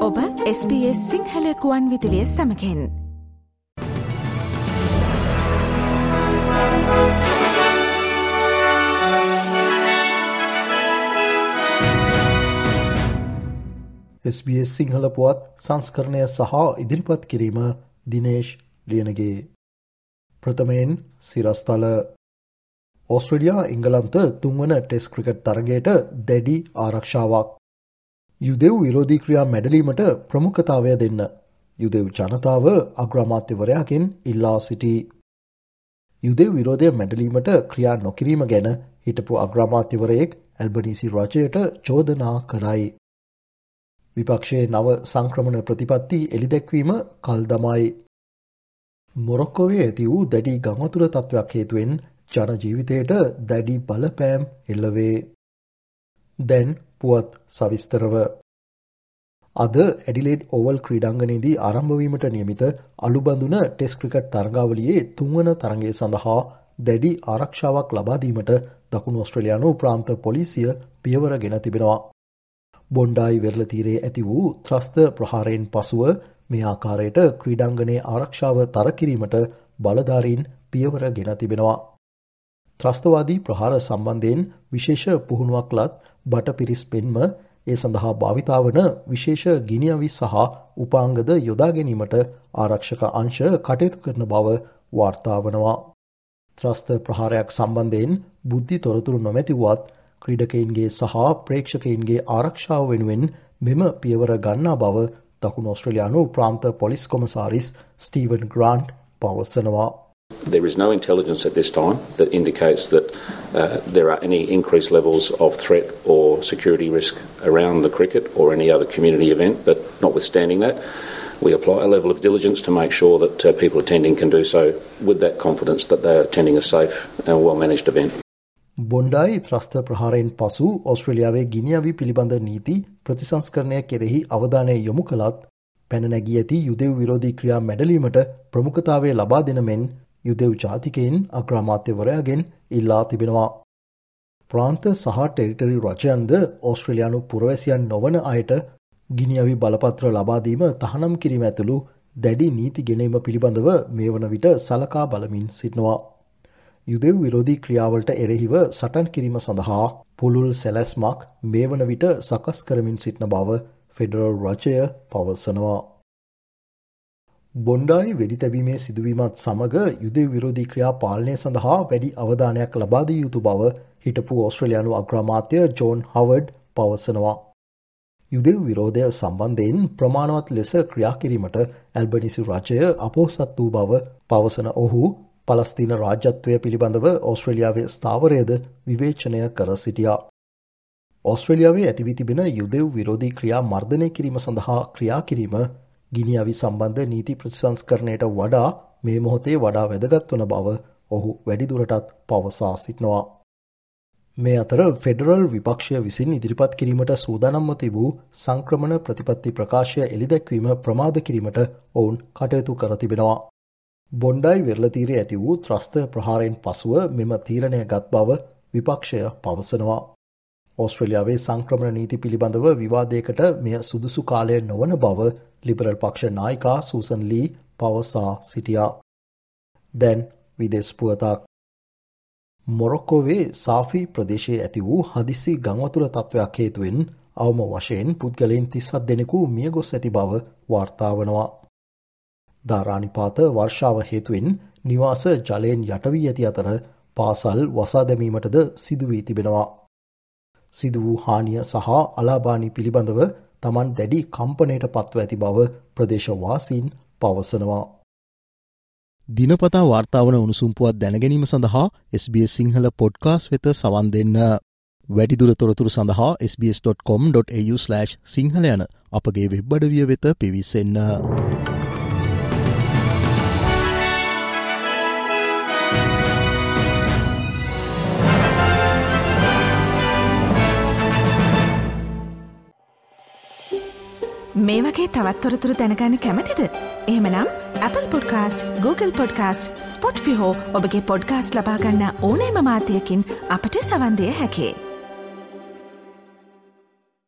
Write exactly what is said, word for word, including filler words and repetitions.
ඔබ S B S Sinhala ගුවන් විදුලිය සමගින්. එස් බී එස් සිංහල පුවත් සංස්කරණය සහ ඉදිරිපත් කිරීම දිනේෂ් ලියනගේ. ප්‍රථමයෙන් සිරස්තල. ඕස්ට්‍රේලියා එංගලන්ත තුන්වන ටෙස්ට් ක්‍රිකට් තරගයට දැඩි ආරක්ෂාවක්. යුදෙව් විරෝධී ක්‍රියා මැඩලීමට ප්‍රමුඛතාවය දෙන්න යුදෙව් ජනතාව අග්‍රාමාත්‍යවරයාගෙන් ඉල්ලා සිටී. යුදෙව් විරෝධය මැඩලීමට ක්‍රියා නොකිරීම ගැන හිටපු අග්‍රාමාත්‍යවරයෙක් ඇල්බනීසි රජයට චෝදනා කරයි. විපක්ෂයේ නව සංක්‍රමණ ප්‍රතිපත්ති එළිදැක්වීම කල් දමයි. මොරොක්කෝවේ ඇති වූ දැඩි ගංවතුර තත්ත්වයක් හේතුවෙන් ජන ජීවිතයට දැඩි බලපෑම් එල්ලවේ. දැන් පුවත් සවිස්තරව. අද ඇඩිලේඩ් ඕවල් ක්‍රීඩාංගණයේදී ආරම්භ වීමට නියමිත අලුබඳුන ටෙස්ට් ක්‍රිකට් තරගාවලියේ තුන්වන තරගය සඳහා දැඩි ආරක්ෂාවක් ලබා දීමට දකුණු ඕස්ට්‍රේලියානු ප්‍රාන්ත පොලිසිය පියවර ගෙන තිබෙනවා. බොන්ඩායි වෙරළ තීරයේ ඇති වූ ත්‍රස්ත ප්‍රහාරයෙන් පසුව මේ ආකාරයට ක්‍රීඩාංගණයේ ආරක්ෂාව තර කිරීමට බලධාරීන් පියවර ගෙන තිබෙනවා. ත්‍රස්තවාදී ප්‍රහාර සම්බන්ධයෙන් විශේෂ පුහුණුවක් ලත් බටපිරිස් පෙන්ම ඒ සඳහා භාවිතා වන විශේෂ ගිනිඅවි සහ උපාංගද යොදා ගැනීමට ආරක්ෂක අංශ කටයුතු කරන බව වාර්තා වනවා. ත්‍රස්ත ප්‍රහාරයක් සම්බන්ධයෙන් බුද්ධි තොරතුරු නොමැති වුවත් ක්‍රීඩකයින්ගේ සහ ප්‍රේක්ෂකයින්ගේ ආරක්ෂාව වෙනුවෙන් මෙම පියවර ගන්නා බව දකුණු ඕස්ට්‍රේලියානු ප්‍රාන්ත පොලිස් කොමසාරිස් ස්ටීවන් ග්‍රාන්ට් පවසනවා. There is no intelligence at this time that indicates that uh, there are any increased levels of threat or security risk around the cricket or any other community event, but notwithstanding that, we apply a level of diligence to make sure that uh, people attending can do so with that confidence that they are attending a safe and well-managed event. Bondi ත්‍රස්ත ප්‍රහාරයෙන් පසු ඕස්ට්‍රේලියාවේ ගිනිඅවි පිළිබඳ නීති ප්‍රතිසංස්කරණය කෙරෙහි අවධානය යොමු කළත් පැන නැගී ඇති යුදෙව් විරෝධී ක්‍රියා මැඩලීමට ප්‍රමුඛතාවය ලබා දෙන මෙන් යුදෙව් ජාතිකයින් අග්‍රාමාත්‍යවරයාගෙන් ඉල්ලා තිබෙනවා. ප්‍රාන්ත සහ ටෙරිටරි රජයන්ද ඕස්ට්‍රේලියානු පුරවැසියන් නොවන අයට ගිනිඅවි බලපත්‍ර ලබා දීම තහනම් කිරීම ඇතුළු දැඩි නීති ගෙනීම පිළිබඳව මේ වන විට සලකා බලමින් සිටිනවා. යුදෙව් විරෝධී ක්‍රියාවලට එරෙහිව සටන් කිරීම සඳහා පුළුල් සැලැස්මක් මේ වන විට සකස් කරමින් සිටින බව ෆෙඩරල් රජය පවසනවා. බොන්ඩායි වෙඩි තැබීමේ සිදුවීමත් සමග යුදෙව් විරෝධී ක්‍රියා පාලනය සඳහා වැඩි අවධානයක් ලබා දිය යුතු බව හිටපු ඕස්ට්‍රේලියානු අග්‍රාමාත්‍ය ජෝන් හවර්ඩ් පවසනවා. යුදෙව් විරෝධය සම්බන්ධයෙන් ප්‍රමාණවත් ලෙස ක්‍රියා කිරීමට ඇල්බනීසි රජය අපොහොසත් වූ බව පවසන ඔහු පලස්තීන රාජ්‍යත්වය පිළිබඳව ඕස්ට්‍රේලියාවේ ස්ථාවරයද විවේචනය කර සිටියා. ඕස්ට්‍රේලියාවේ ඇතිවී තිබෙන යුදෙව් විරෝධී ක්‍රියා මර්ධනය කිරීම සඳහා ක්‍රියා කිරීම ගිනිඅවි සම්බන්ධ නීති ප්‍රතිසංස්කරණයට වඩා මේ මොහොතේ වඩා වැදගත් වන බව ඔහු වැඩිදුරටත් පවසා සිටිනවා. මේ අතර ෆෙඩරල් විපක්ෂය විසින් ඉදිරිපත් කිරීමට සූදානම්ව තිබූ සංක්‍රමණ ප්‍රතිපත්ති ප්‍රකාශය එළිදැක්වීම ප්‍රමාද කිරීමට ඔවුන් කටයුතු කර තිබෙනවා. බොන්ඩායි වෙරළ තීරයේ ඇති වූ ත්‍රස්ත ප්‍රහාරයෙන් පසුව මෙම තීරණය ගත් බව විපක්ෂය පවසනවා. ඕස්ට්‍රේලියාවේ සංක්‍රමණ නීති පිළිබඳව විවාදයකට මෙය සුදුසු කාලය නොවන බව ලිබරල් පක්ෂ නායිකා සූසන් ලී පවසා සිටියා. දැන් විදේශ පුවතක්. මොරොක්කෝවේ සාෆි ප්‍රදේශයේ ඇති වූ හදිසි ගංවතුර තත්ත්වයක් හේතුවෙන් අවම වශයෙන් පුද්ගලයන් තිස්හත් දෙනෙකු මියගොස් ඇති බව වාර්තා වනවා. ධාරානිපාත වර්ෂාව හේතුවෙන් නිවාස ජලයෙන් යට වී ඇති අතර පාසල් වසා දැමීමටද සිදු වී තිබෙනවා. සිදු වූ හානිය සහ අලාභානි පිළිබඳව තමන් දැඩි කම්පනයට පත්ව ඇති බව ප්‍රදේශවාසීන් පවසනවා. දිනපතා වාර්තාවන උණුසුම් පුවත් දැනගැනීම සඳහා S B S Sinhala podcast වෙත සවන් දෙන්න. වැඩිදුර තොරතුරු සඳහා S B S dot com dot A U slash Sinhala යන අපගේ වෙබ් අඩවිය වෙත පිවිසෙන්න. මේ වගේ තවත් තොරතුරු දැනගන්න කැමතිද? එහෙමනම් Apple Podcast, Google Podcast, Spotify හෝ ඔබගේ පොඩ්කාස්ට් ලබා ගන්න ඕනෑම මාධ්‍යයකින් අපට සවන් දෙය හැකියි.